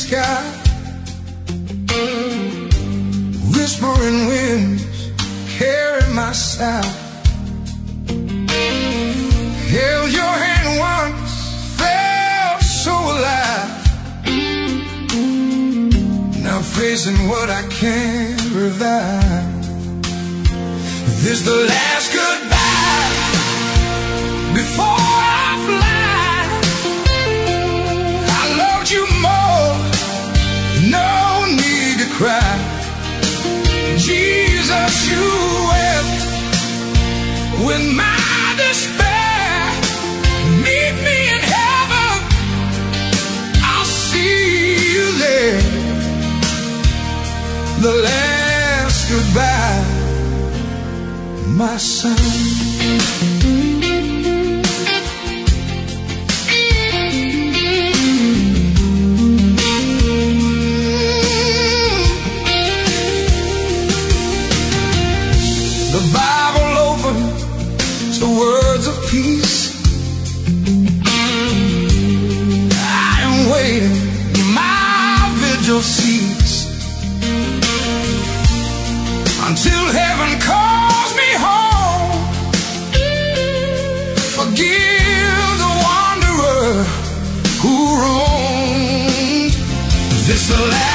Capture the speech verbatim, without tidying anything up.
sky, whispering winds carry my sound. Held your hand once, felt so alive. Now facing what I can't revive. This the last goodbye before I fly. I loved you more, no need to cry. Jesus, you wept with my despair. Meet me in heaven, I'll see you there. The last goodbye, my son. The Bible open to words of peace. I am waiting, my vigil cease, until heaven calls me home. Forgive the wanderer who roamed. This the last